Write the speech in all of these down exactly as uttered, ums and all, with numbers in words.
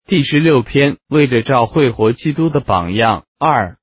第十六篇，为着照会活基督的榜样。二、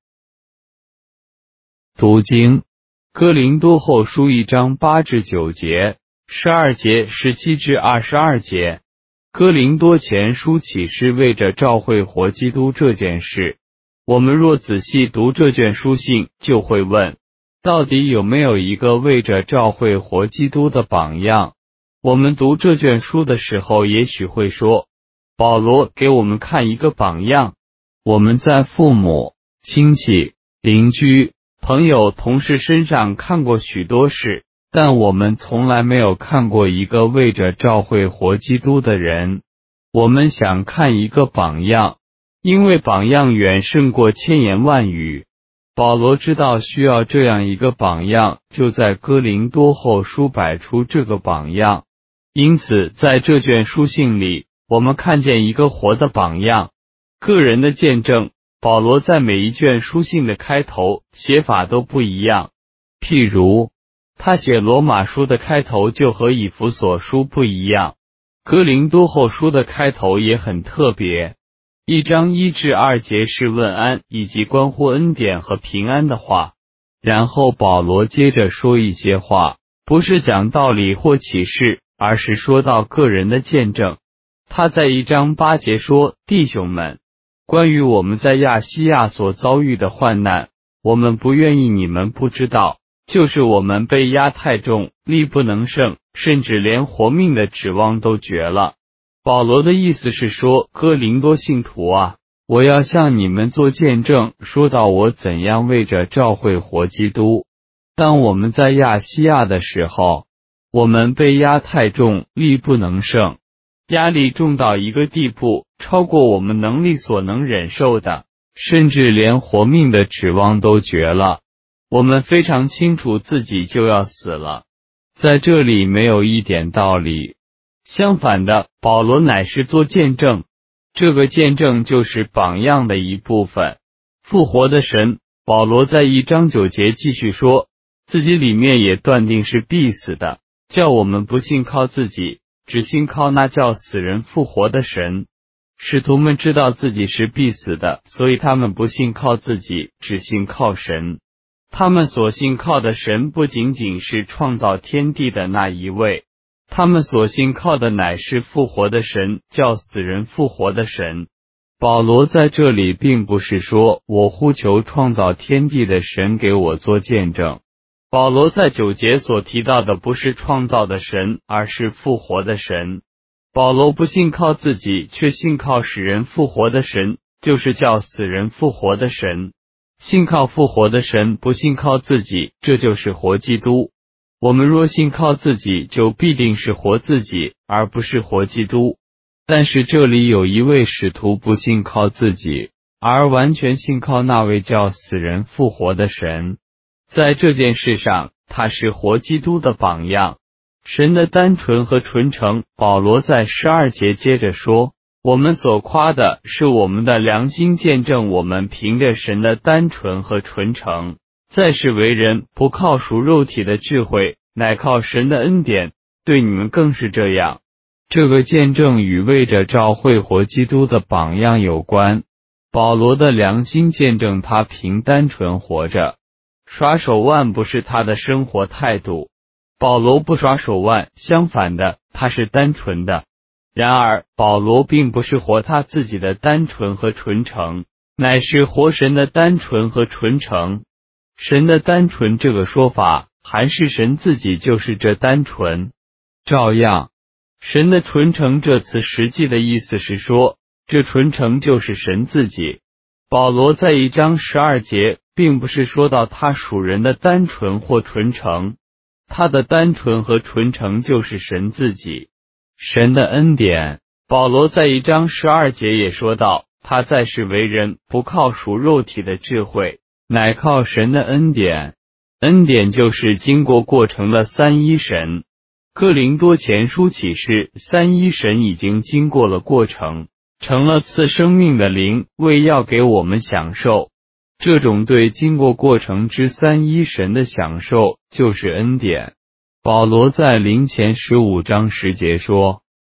读经，哥林多后书一章八至九节，十二节、十七至二十二节。哥林多前书启示为着照会活基督这件事。我们若仔细读这卷书信，就会问，到底有没有一个为着照会活基督的榜样？我们读这卷书的时候，也许会说，保罗给我们看一个榜样。我们在父母、亲戚、邻居、朋友、同事身上看过许多事，但我们从来没有看过一个为着照会活基督的人。我们想看一个榜样，因为榜样远胜过千言万语。保罗知道需要这样一个榜样，就在哥林多后书摆出这个榜样。因此在这卷书信里，我们看见一个活的榜样，个人的见证。保罗在每一卷书信的开头写法都不一样，譬如他写罗马书的开头就和以弗所书不一样，哥林多后书的开头也很特别。一章一至二节是问安以及关乎恩典和平安的话，然后保罗接着说一些话，不是讲道理或启示，而是说到个人的见证。他在一章八节说，弟兄们，关于我们在亚细亚所遭遇的患难，我们不愿意你们不知道，就是我们被压太重，力不能胜，甚至连活命的指望都绝了。保罗的意思是说，哥林多信徒啊，我要向你们做见证，说到我怎样为着照会活基督。当我们在亚细亚的时候，我们被压太重，力不能胜，压力重到一个地步，超过我们能力所能忍受的，甚至连活命的指望都绝了。我们非常清楚自己就要死了，在这里没有一点道理。相反的，保罗乃是做见证，这个见证就是榜样的一部分。复活的神，保罗在一章九节继续说，自己里面也断定是必死的，叫我们不信靠自己，只信靠那叫死人复活的神。使徒们知道自己是必死的，所以他们不信靠自己，只信靠神。他们所信靠的神不仅仅是创造天地的那一位，他们所信靠的乃是复活的神，叫死人复活的神。保罗在这里并不是说我呼求创造天地的神给我做见证。保罗在九节所提到的不是创造的神，而是复活的神。保罗不信靠自己，却信靠使人复活的神，就是叫死人复活的神。信靠复活的神，不信靠自己，这就是活基督。我们若信靠自己，就必定是活自己，而不是活基督。但是这里有一位使徒不信靠自己，而完全信靠那位叫死人复活的神。在这件事上，他是活基督的榜样。神的单纯和纯诚，保罗在十二节接着说，我们所夸的是我们的良心见证，我们凭着神的单纯和纯诚，在世为人，不靠属肉体的智慧，乃靠神的恩典，对你们更是这样。这个见证与为着照会活基督的榜样有关。保罗的良心见证他凭单纯活着，耍手腕不是他的生活态度。保罗不耍手腕，相反的，他是单纯的。然而，保罗并不是活他自己的单纯和纯诚，乃是活神的单纯和纯诚。神的单纯这个说法，还是神自己就是这单纯。照样，神的纯诚这词实际的意思是说，这纯诚就是神自己。保罗在一章十二节，并不是说到他属人的单纯或纯诚，他的单纯和纯诚就是神自己。神的恩典，保罗在一章十二节也说到，他在世为人，不靠属肉体的智慧，乃靠神的恩典。恩典就是经过过程的三一神。哥林多前书启示，三一神已经经过了过程，成了赐生命的灵，为要给我们享受。这种对经过过程之三一神的享受，就是恩典。保罗在林前十五章十节说，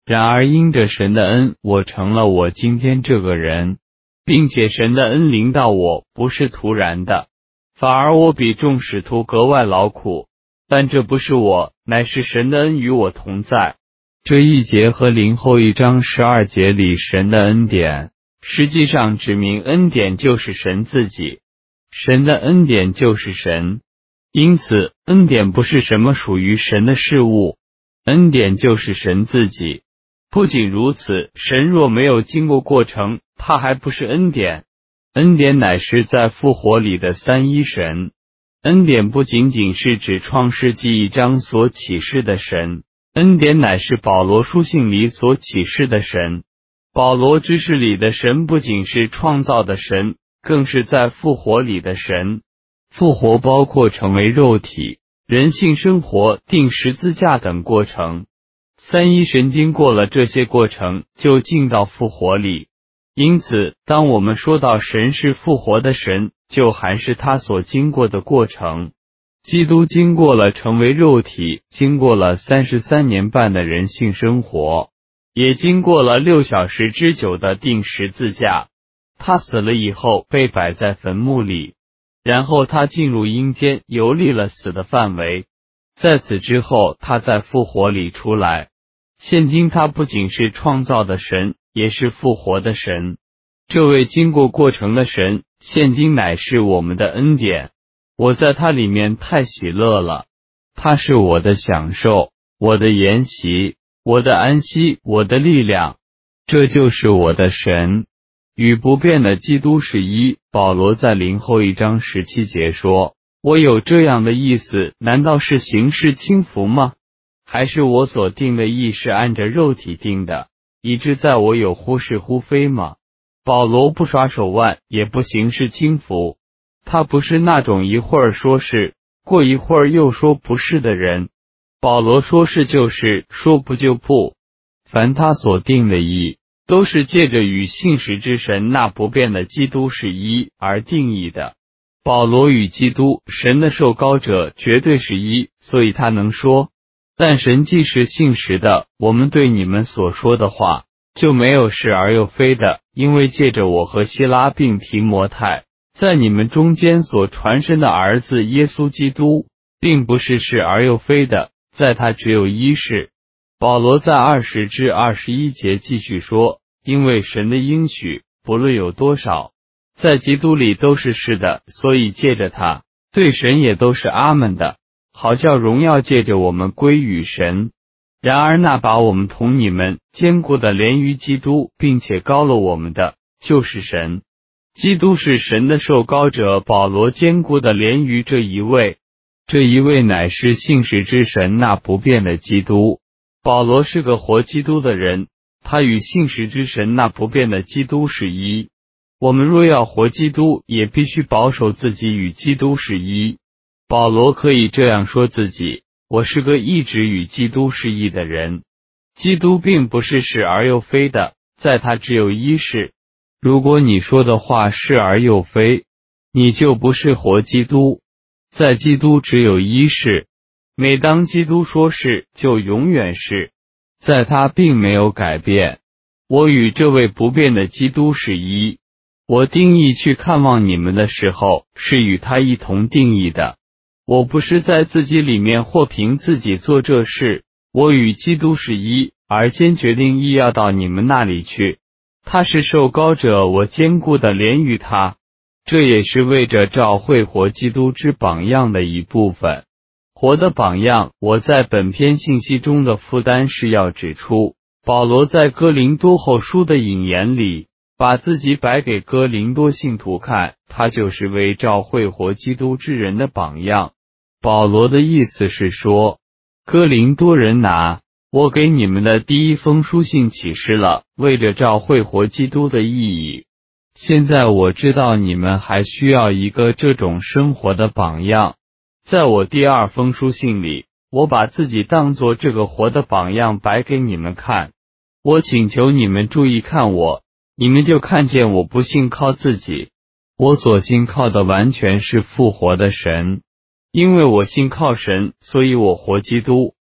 然而因着神的恩，我成了我今天这个人，并且神的恩临到我不是突然的，反而我比众使徒格外劳苦，但这不是我，乃是神的恩与我同在。这一节和林后一章十二节里神的恩典，实际上指明恩典就是神自己，神的恩典就是神，因此恩典不是什么属于神的事物，恩典就是神自己。不仅如此，神若没有经过过程，他还不是恩典。恩典乃是在复活里的三一神。恩典不仅仅是指创世纪一章所启示的神，恩典乃是保罗书信里所启示的神。保罗知识里的神不仅是创造的神，更是在复活里的神。复活包括成为肉体、人性生活、钉十字架等过程。三一神经过了这些过程，就进到复活里。因此，当我们说到神是复活的神，就含是他所经过的过程。基督经过了成为肉体，经过了三十三年半的人性生活，也经过了六小时之久的钉十字架。他死了以后被摆在坟墓里，然后他进入阴间，游历了死的范围。在此之后，他在复活里出来。现今他不仅是创造的神，也是复活的神。这位经过过程的神，现今乃是我们的恩典。我在他里面太喜乐了，他是我的享受，我的筵席，我的安息，我的力量。这就是我的神。与不变的基督是一。保罗在林后一章十七节说，我有这样的意思，难道是行事轻浮吗？还是我所定的义是按着肉体定的，以致在我有忽是忽非吗？保罗不耍手腕，也不行事轻浮，他不是那种一会儿说是，过一会儿又说不是的人。保罗说是就是，说不就不。凡他所定的义，都是借着与信实之神那不变的基督是一而定义的。保罗与基督，神的受膏者，绝对是一，所以他能说，但神既是信实的，我们对你们所说的话，就没有是而又非的，因为借着我和希拉并提摩太，在你们中间所传神的儿子耶稣基督，并不是是而又非的，在他只有一是。保罗在二十至二十一节继续说，因为神的应许，不论有多少，在基督里都是是的，所以借着他，对神也都是阿们的，好叫荣耀借着我们归于神。然而那把我们同你们坚固的连于基督，并且高了我们的，就是神。基督是神的受膏者，保罗坚固的连于这一位，这一位乃是信实之神那不变的基督。保罗是个活基督的人，他与信实之神那不变的基督是一。我们若要活基督，也必须保守自己与基督是一。保罗可以这样说自己，我是个一直与基督是一的人。基督并不是是而又非的，在他只有一是。如果你说的话是而又非，你就不是活基督。在基督只有一是。每当基督说是，就永远是，在他并没有改变。我与这位不变的基督是一。我定义去看望你们的时候，是与他一同定义的。我不是在自己里面或凭自己做这事，我与基督是一，而坚决定意要到你们那里去。他是受膏者，我坚固的连于他。这也是为着照会活基督之榜样的一部分。活的榜样，我在本篇信息中的负担是要指出，保罗在哥林多后书的引言里，把自己摆给哥林多信徒看，他就是为照会活基督之人的榜样。保罗的意思是说，哥林多人拿我给你们的第一封书信启示了，为着照会活基督的意义。现在我知道你们还需要一个这种生活的榜样。在我第二封书信里，我把自己当作这个活的榜样摆给你们看。我请求你们注意看我，你们就看见我不信靠自己，我所信靠的完全是复活的神。因为我信靠神，所以我活基督。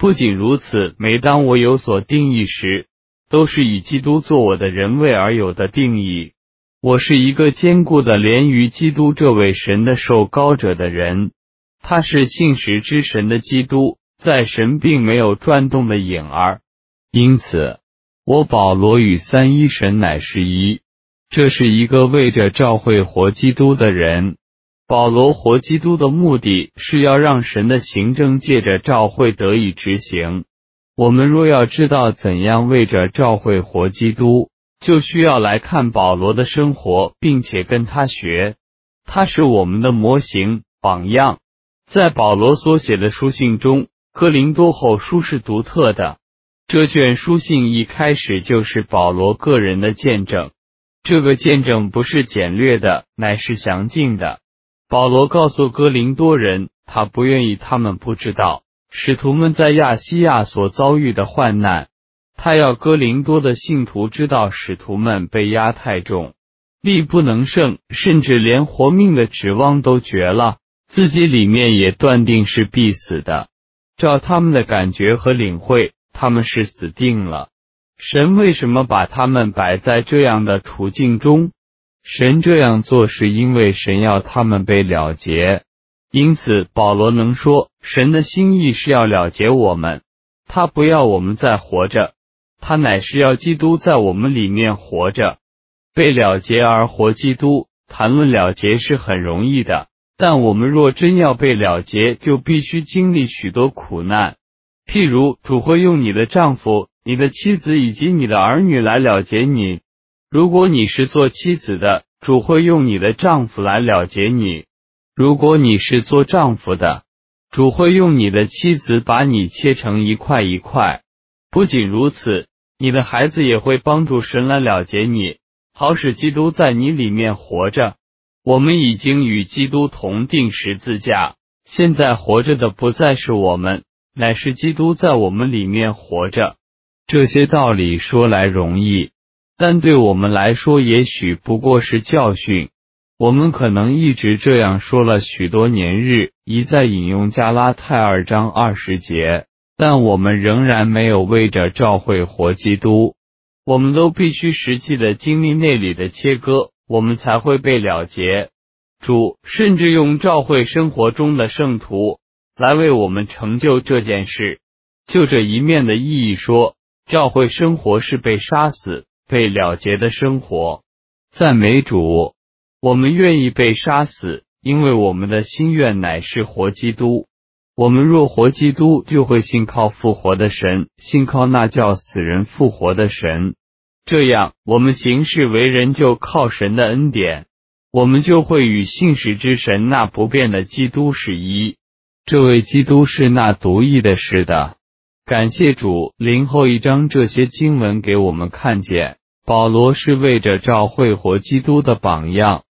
不仅如此，每当我有所定义时，都是以基督做我的人位而有的定义。我是一个坚固的连于基督这位神的受膏者的人，他是信实之神的基督，在神并没有转动的影儿。因此，我保罗与三一神乃是一，这是一个为着召会活基督的人。保罗活基督的目的是要让神的行政借着召会得以执行。我们若要知道怎样为着召会活基督，就需要来看保罗的生活，并且跟他学。他是我们的模型榜样。在保罗所写的书信中，哥林多后书是独特的。这卷书信一开始就是保罗个人的见证，这个见证不是简略的，乃是详尽的。保罗告诉哥林多人，他不愿意他们不知道使徒们在亚细亚所遭遇的患难，他要哥林多的信徒知道使徒们被压太重，力不能胜，甚至连活命的指望都绝了，自己里面也断定是必死的。照他们的感觉和领会，他们是死定了。神为什么把他们摆在这样的处境中？神这样做是因为神要他们被了结。因此保罗能说，神的心意是要了结我们，他不要我们再活着，他乃是要基督在我们里面活着。被了结而活基督，谈论了结是很容易的，但我们若真要被了结，就必须经历许多苦难。譬如主会用你的丈夫、你的妻子以及你的儿女来了结你。如果你是做妻子的，主会用你的丈夫来了结你；如果你是做丈夫的，主会用你的妻子把你切成一块一块。不仅如此，你的孩子也会帮助神来了结你，好使基督在你里面活着。我们已经与基督同定十字架，现在活着的不再是我们，乃是基督在我们里面活着。这些道理说来容易，但对我们来说也许不过是教训。我们可能一直这样说了许多年日，一再引用加拉太二章二十节，但我们仍然没有为着召会活基督。我们都必须实际的经历内里的切割，我们才会被了结。主甚至用召会生活中的圣徒来为我们成就这件事。就这一面的意义说，召会生活是被杀死、被了结的生活。赞美主，我们愿意被杀死，因为我们的心愿乃是活基督。我们若活基督，就会信靠复活的神，信靠那叫死人复活的神。这样，我们行事为人就靠神的恩典，我们就会与信实之神那不变的基督是一。这位基督是那独一的是的。感谢主，林后一章这些经文给我们看见，保罗是为着召会活基督的榜样，